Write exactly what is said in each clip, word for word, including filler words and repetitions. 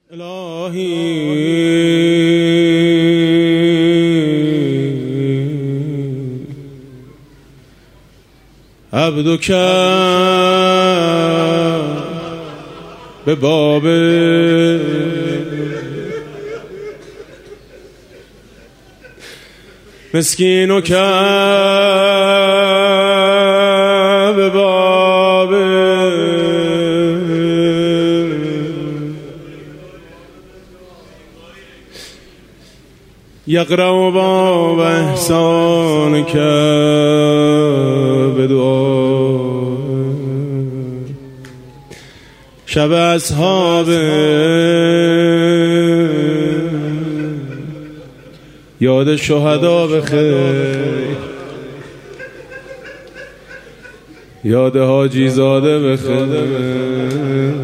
الهی عبدک به باب مسکینک به باب یقرأ باب احسانک بدعا شب اصحاب یاد شهدا بخیر، یاد حاجی زاده بخیر.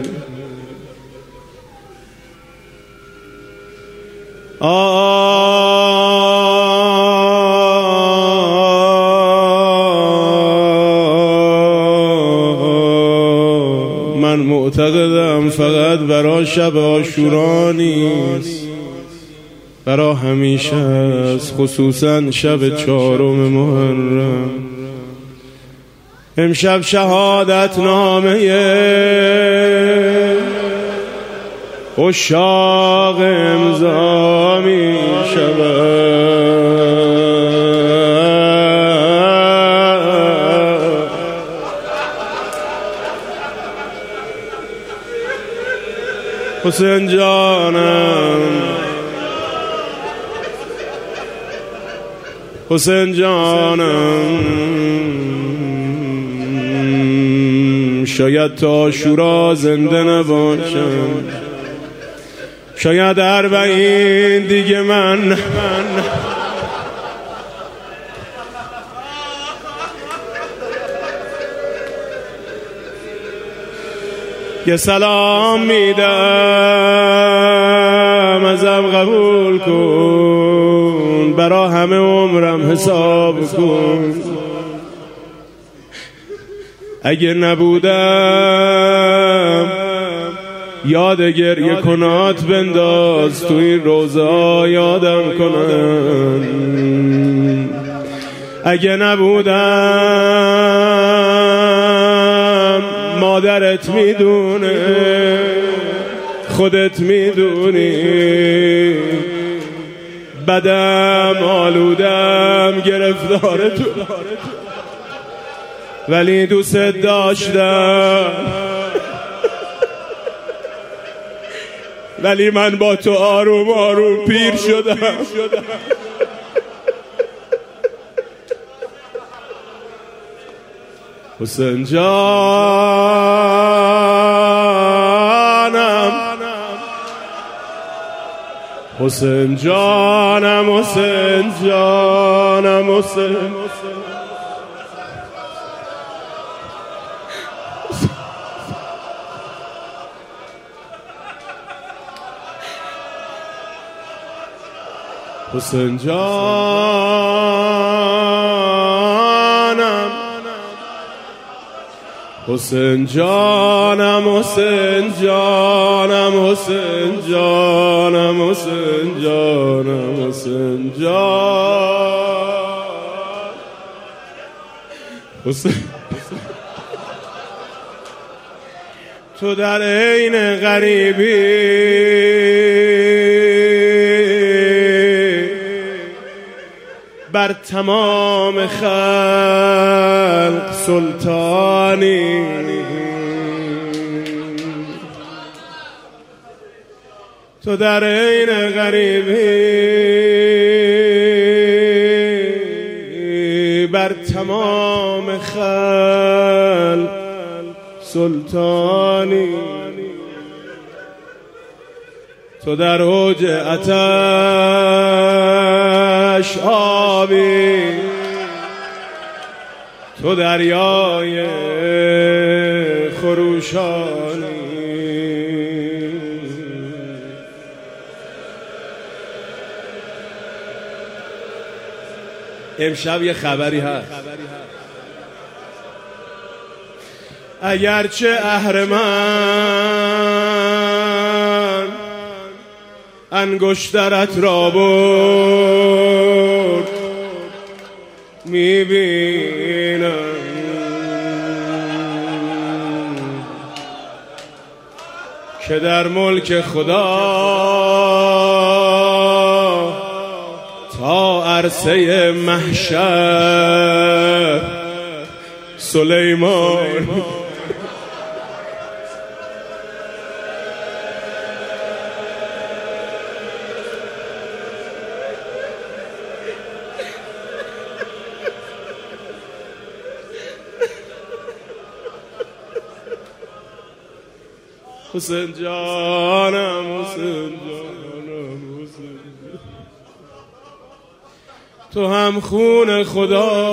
من معتقدم فقط برای شب عاشورا نیست، برای همیشه است، خصوصا شب چهارم محرم. امشب شهادت نامه عشاق امضا می شود. حسین جانم، حسین جانم، شاید تا عاشورا زنده نباشم، شاید اربعین دیگه من, من یه سلام میدم ازم قبول کن، برا همه عمرم حساب کن. اگه نبودم یاد گریه کنات بنداز، تو این روزا یادم کنن. اگه نبودم مادرت میدونه، خودت میدونی، بدم آلودم گرفتار تو، ولی دوست داشتم، ولی من با تو آروم آروم پیر شدم. حسین جانم، حسین جانم، حسین جانم، حسین حسین جانم، حسین جانم، حسین جانم، حسین جانم، حسین جانم، حسین جان، حسین تو در عین غریبی بر تمام خلق سلطانی، تو در عین غریبی بر تمام خلق سلطانی. تو در اوج آتش آبی، تو دریای خروشانی. امشب یه خبری هست، اگرچه اهرمن انگشترت را برد میبینم که در ملک خدا تا عرصه محشر سلیمان حسین جانم حسین جانم حسین تو هم خون خدا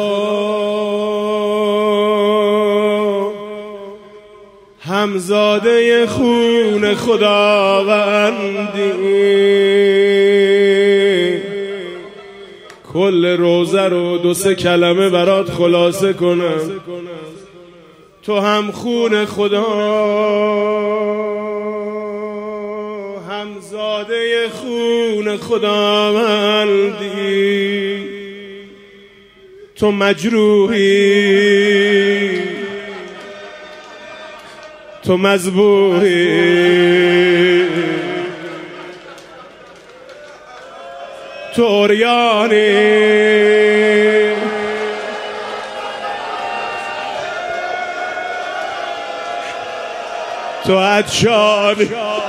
همزاده خون خداوندی کل روزه رو دو سه کلمه برات خلاصه کنم تو هم خون خدا همزاده خون خداوندی تو مجروحی تو مذبوحی تو عریانی تو عطشانی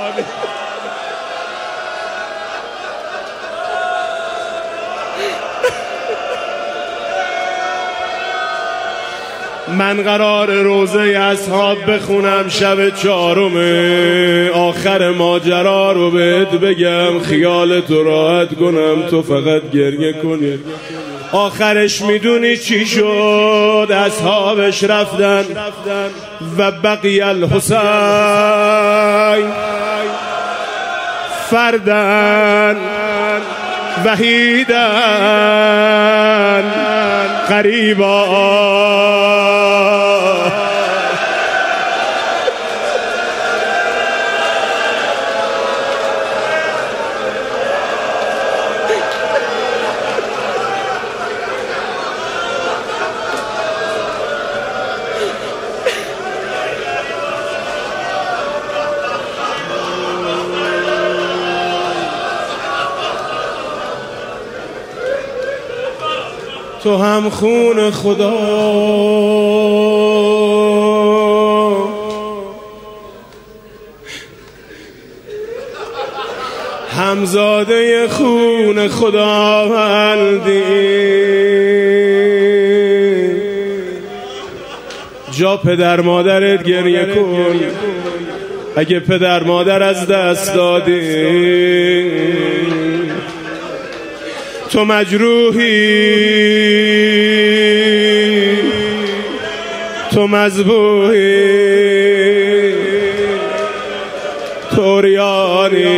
من قرار روزه اصحاب بخونم شب چهارم آخر ماجرا رو بهت بگم خیالت راحت کنم تو فقط گریه کنی آخرش میدونی چی شد اصحابش رفتن و بقی الحسین فردن وحیدن قریبا تو هم خون خدا همزاده خون خداوندی جا پدر مادرت گریه کن اگه پدر مادر از دست دادی تو مجروحی تو مذبوحی تو عریانی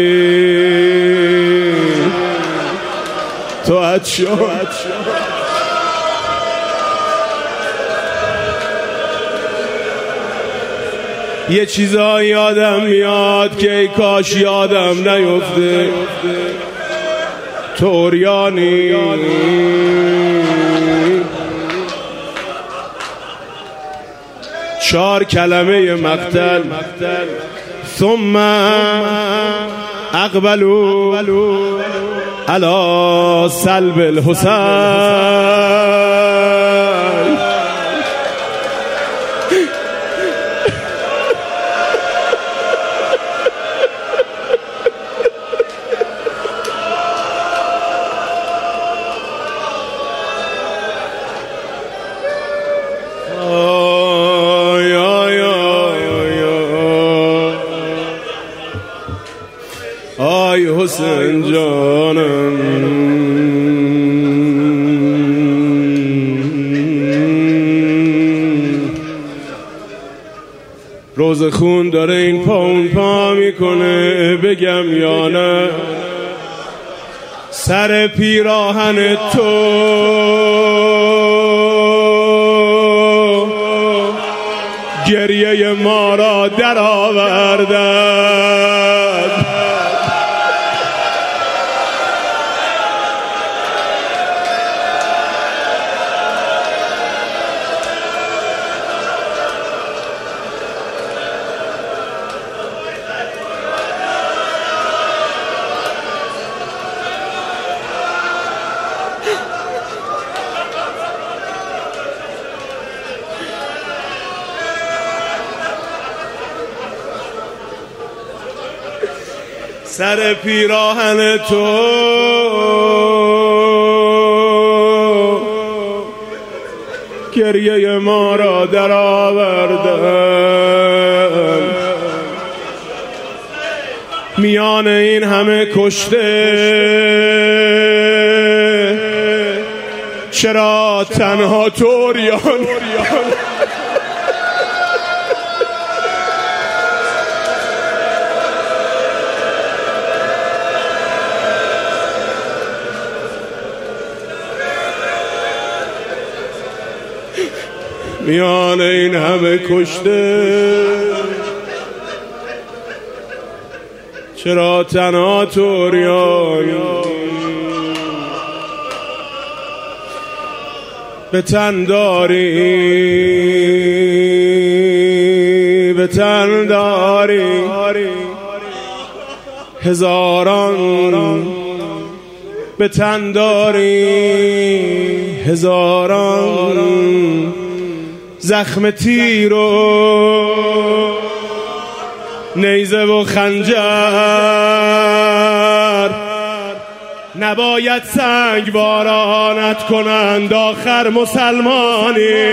تو عطشان یه چیزا یادم میاد که ای کاش یادم نیفته تو عریانی چهار کلمه مقتل ثم اقبلوا على سلب الحسین آی حسین جانم روز خون داره این پا اون پا میکنه بگم یا نه سر پیراهن تو گریه ما را در آوردن سر پیراهن تو گریه ما را در آوردن، میان این همه کشته چرا تنها توریان؟ میان این همه کشته چرا تنها توریان؟ به تن داری به تن داری هزاران، به تن داری هزاران زخم تیر و نیزه و خنجر، نباید سنگ بارانت کنند آخر مسلمانی.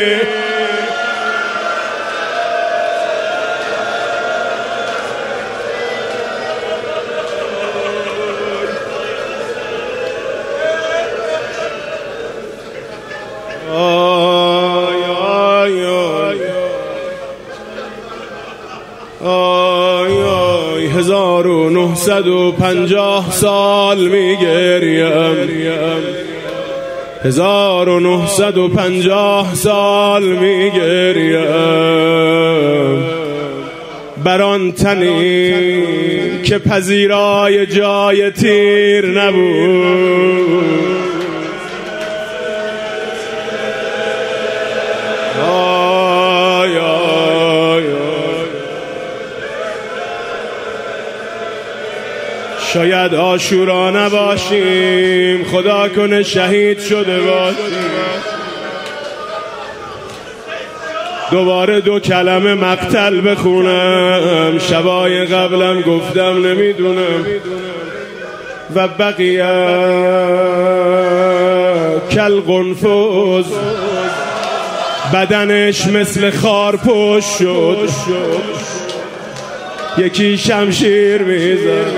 هزار و نهصد و پنجاه سال میگریم، هزار و نهصد و پنجاه سال میگریم بر آن تنی که پذیرای جای تیر نبود. شاید عاشورا نباشیم، خدا کنه شهید شده باشیم. دوباره دو کلمه مقتل بخونم، شبای قبلم گفتم نمیدونم. و بقیه کل قنفذ، بدنش مثل خارپشت شد، یکی شمشیر میزد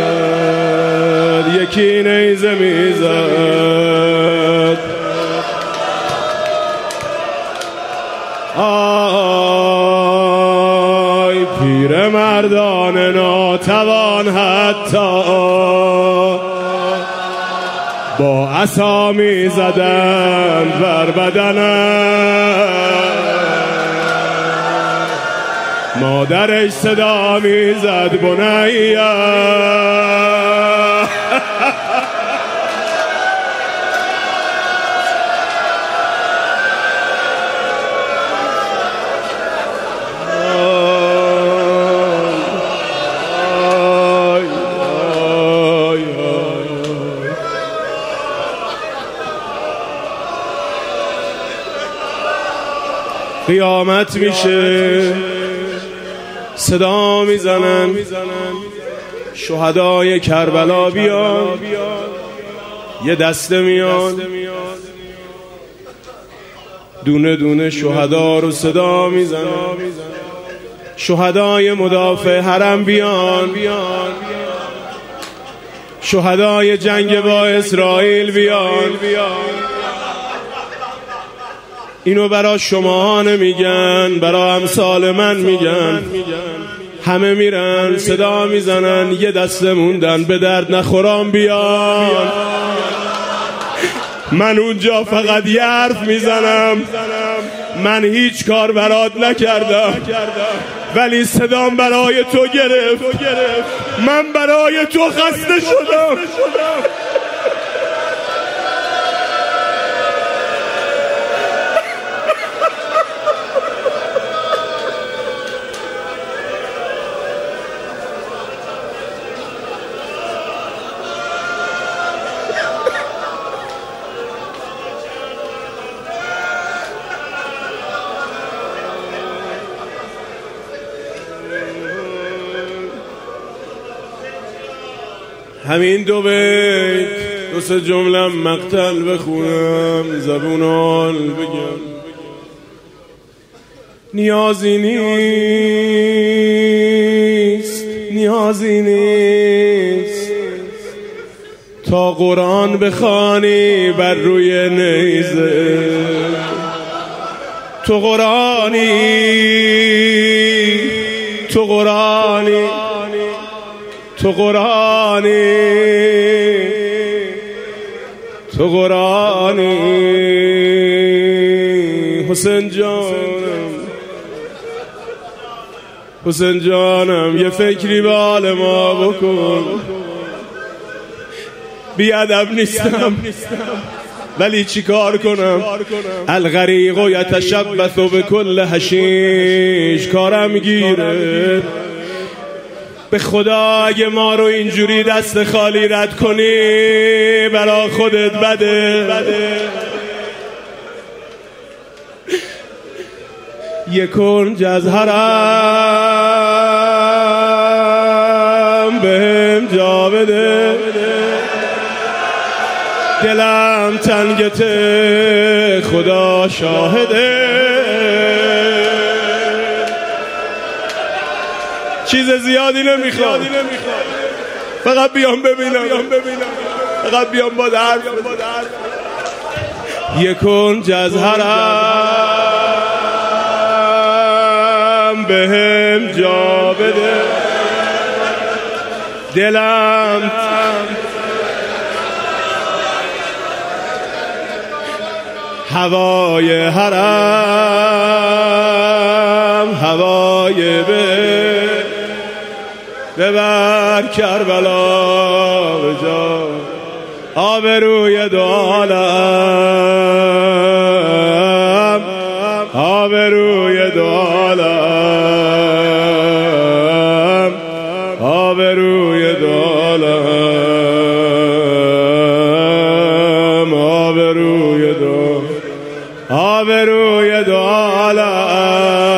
یکی نیزه میزد. آی پیر مردان ناتوان حتی با عصا میزدند بر بدنم، مادرش صدا میزد بنیا. قیامت میشه، صدا میزنن شهدای کربلا بیان، یه دسته میان دونه دونه شهدا رو صدا میزنن. شهدای مدافع حرم بیان، شهدای جنگ با اسرائیل بیان. اینو برا شما نمیگن، برا امثال من میگن. همه میرن صدا میزنن یه دسته موندن به درد نخورام بیان. من اونجا فقط یه حرف میزنم، من هیچ کار برات نکردم ولی صدام برای تو گرفت، من برای تو خسته شدم. همین دو بیت دو سه جمله مقتل بخونم زبونال بگم. نیازی نیست نیازی نیست تا قرآن بخوانی بر روی نیزه. تو قرآنی تو قرآنی تو قرآنی تو قرآنی حسین جانم حسین جانم یه فکری به حال ما بکن. بیادب نیستم ولی چی کار کنم؟ الغریق و یتشبث بکل حشیش کارم گیره. به خدا اگه ما رو اینجوری دست خالی رد کنی برا خودت بده. یک کنج از حرم بهم جا بده. دلم تنگته خدا شاهده. چیز زیادی نمیخوام فقط بیام ببینم فقط بیام با درد. یک کنج از حرم بهم جا بده. دلم هوای حرم هوای به ببر کربلا به جا. آبروی دو عالم آبروی دو عالم آبروی دو عالم آبروی دو آبروی دو عالم.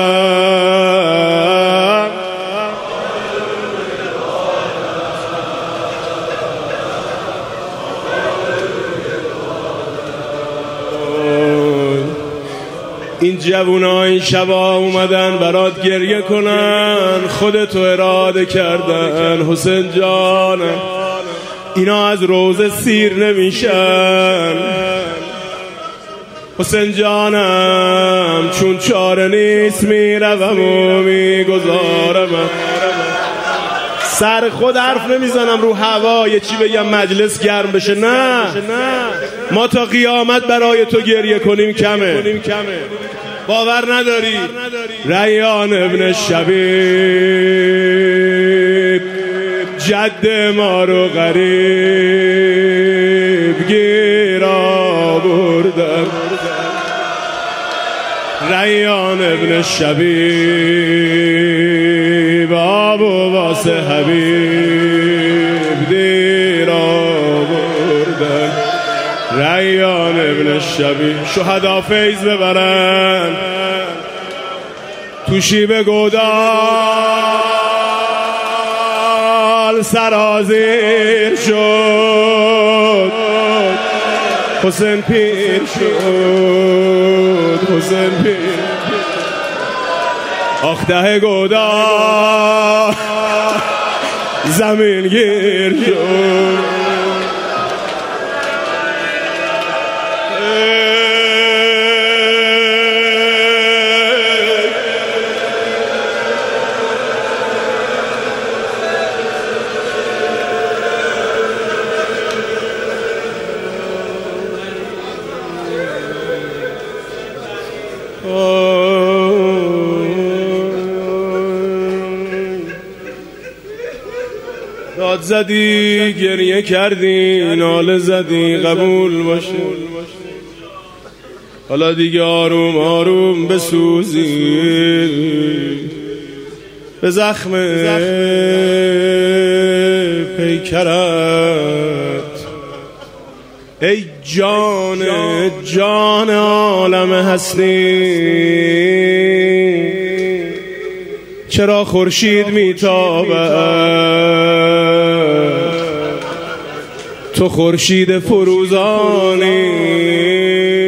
این جوونا این شبا اومدن برات گریه کنن، خودتو اراده کردن حسین جانم. اینا از روزه سیر نمیشن حسین جانم، چون چاره نیست میروم و میگذارم. سر خود حرف نمیزنم رو هوا یه چی بگم مجلس گرم بشه. نه ما تا قیامت برای تو گریه کنیم کمه. باور نداری؟ ریان ابن شبیب جد ما رو غریب گیر آوردن. ریان ابن شبیب آب و واسه حبیب دیر آوردن. ریان ابن شبیب شهدا فیض ببرن تو شیب گودال سرازیر شد. حسین پیر شد حسین پیر آخته گودال زمین گیر شد. داد زدی گریه کردی ناله زدی قبول باشه. حالا دیگه آروم آروم بسوزی به زخم پیکرت. ای جان جان عالم هستی چرا خورشید میتابد تو خورشید فروزانی.